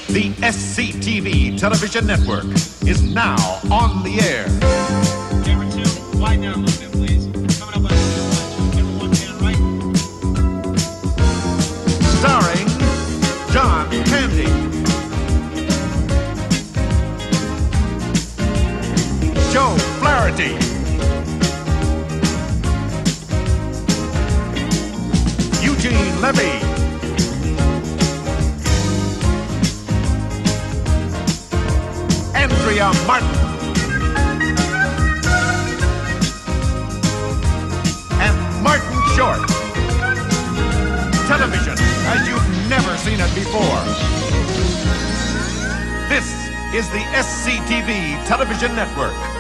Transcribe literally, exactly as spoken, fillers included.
The S C T V television network is now on the air. Camera two, wide down a little bit, please. Coming up on the camera one, hand right. Starring John Candy, Joe Flaherty, Eugene Levy, Andrea Martin, and Martin Short. Television as you've never seen it before. This is the S C T V television network.